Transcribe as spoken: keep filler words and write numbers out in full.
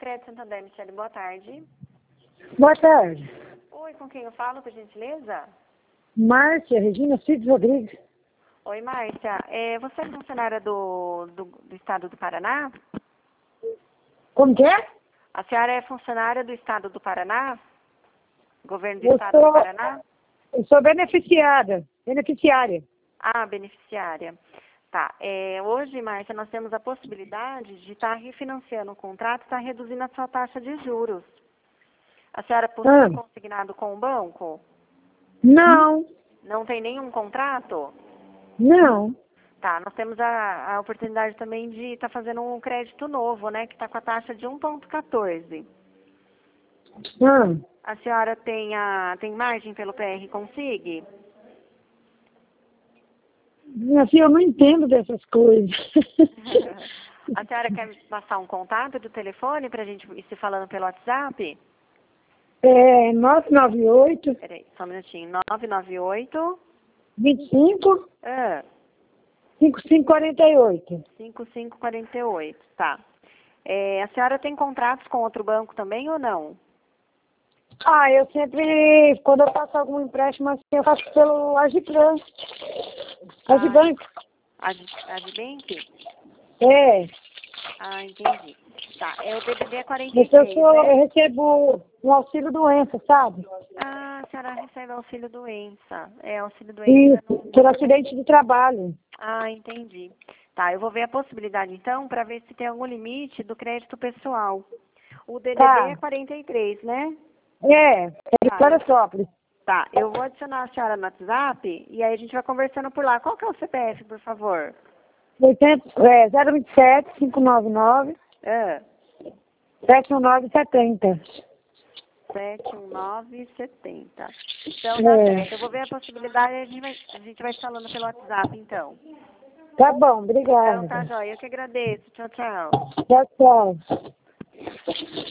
Crédito Santander, Michele, boa tarde. Boa tarde. Oi, com quem eu falo, por gentileza? Márcia Regina Cides Rodrigues. Oi, Márcia. É, você é funcionária do, do, do Estado do Paraná? Como que é? A senhora é funcionária do Estado do Paraná? Governo do Eu Estado do sou, Paraná? eu sou beneficiada, beneficiária. Ah, beneficiária. Tá. É, hoje, Márcia, nós temos a possibilidade de estar refinanciando o contrato, estar reduzindo a sua taxa de juros. A senhora possui Ah, consignado com o banco? não, Não tem nenhum contrato? não. Tá, nós temos a, a oportunidade também de estar fazendo um crédito novo, né, que está com a taxa de um vírgula quatorze. Ah, A senhora tem, a, tem margem pelo P R Consig? assim, eu não entendo dessas coisas. A senhora quer me passar um contato do telefone para a gente ir se falando pelo WhatsApp? É nove nove oito, Peraí, só um minutinho. nove nove oito vinte e cinco, ah, cinquenta e cinco quarenta e oito. cinco cinco quatro oito, tá. É, a senhora tem contratos com outro banco também ou não? Ah, eu sempre, quando eu faço algum empréstimo assim, eu faço pelo Agiplan. Agibanco. A, a de Bank? É, Ah, entendi. Tá, é o D D D quarenta e mas eu, três, sou, né? eu recebo um auxílio doença, sabe? Ah, a senhora recebe auxílio doença. É, auxílio doença Isso, não... por acidente de trabalho. Ah, entendi. Tá, eu vou ver a possibilidade então para ver se tem algum limite do crédito pessoal. O D D D é Tá. quarenta e três, né? É, é de Tá, eu, Paraisópolis. tá, eu vou adicionar a senhora no WhatsApp e aí a gente vai conversando por lá. Qual que é o C P F, por favor? oitenta, é, zero vinte e sete, quinhentos e noventa e nove, Ah, sete um nove setenta. sete um nove setenta. Então tá É. certo. Eu vou ver a possibilidade e a gente vai, a gente vai falando pelo WhatsApp então. Tá bom, Então obrigada. tá, jóia. Eu que agradeço. Tchau, tchau. Tchau, tchau.